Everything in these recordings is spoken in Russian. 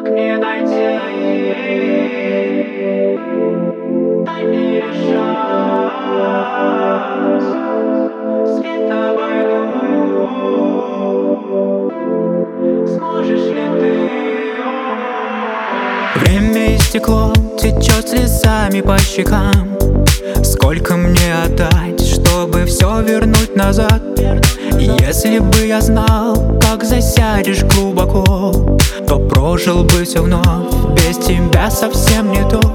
мне найти тайный шанс? Свет обойду. Сможешь ли ты? Время истекло, течет слезами по щекам. Сколько мне отдать, чтобы все вернуть назад? Если бы я знал, как засядешь глубоко, то прожил бы все вновь, без тебя совсем не то.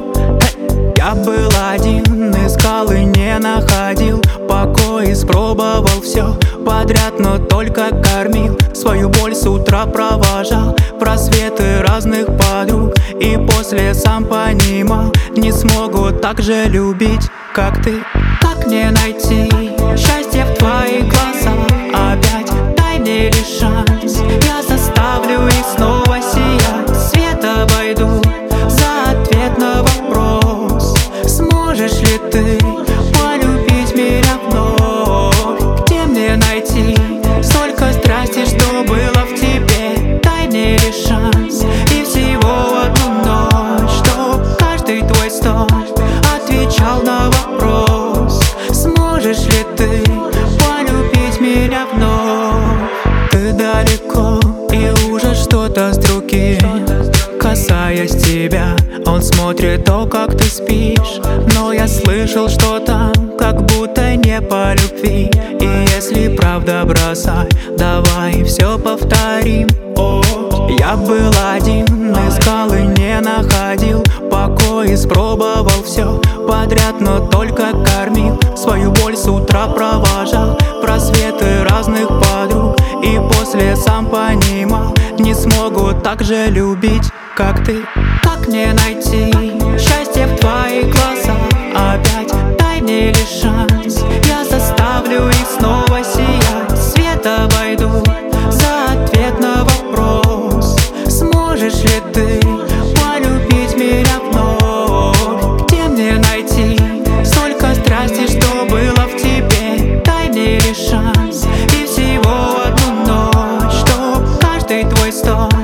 Я был один, искал и не находил покой, испробовал все подряд, но только кормил. Свою боль с утра провожал просветы разных подруг, и после сам понимал, не смогу так же любить, как ты. Как мне найти счастье в твоих глазах? Опять дай мне лишь шанс, я заставлю их снова сиять. Свет обойду за ответ на вопрос: сможешь ли ты полюбить меня вновь? Где мне найти столько страсти, что было в тебе? Дай мне лишь шанс и всего одну ночь, чтоб каждый твой стон отвечал на вопрос: сможешь ли ты полюбить меня вновь? Ты далеко, и уже что-то с другим, касаясь тебя, он смотрит то, как ты спишь. Но я слышал, что там как будто не по любви. И если правда, бросай, давай все повторим. О, я был один, искал и не находил покой, испробовал все подряд, но только кормил. Свою боль с утра провожал просветы разных подруг, и после сам понимал, не смогу так же любить, как ты. Как мне найти счастье в твоих глазах? Опять дай мне лишь шанс, я заставлю их снова сиять. Свет обойду за ответ на вопрос: сможешь ли ты полюбить меня вновь? Где мне найти столько страсти, что было в тебе? Дай мне лишь шанс и всего одну ночь, чтоб каждый твой стон